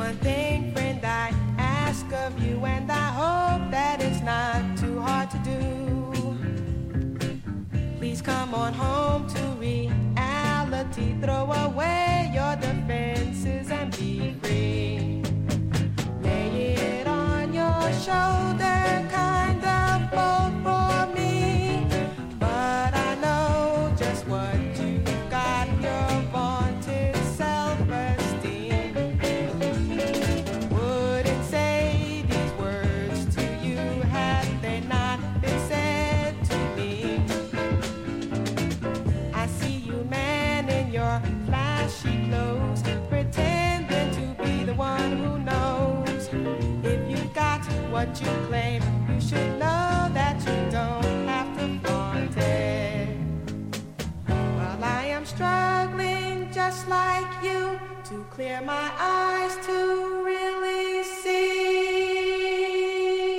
one thing, friend, I ask of you, and I hope that it's not too hard to do. Please come on home to reality. Throw away your defenses and be free. Lay it on your shoulder, kind of bold for me. But I know just what you got, your vaunted self-esteem. Wouldn't say these words to you had they not been said to me. I see you, man, in your flashy clothes, pretending to be the one who knows. If you got what you claim, you should know that you don't have to flaunt it. While I am struggling just like you to clear my eyes to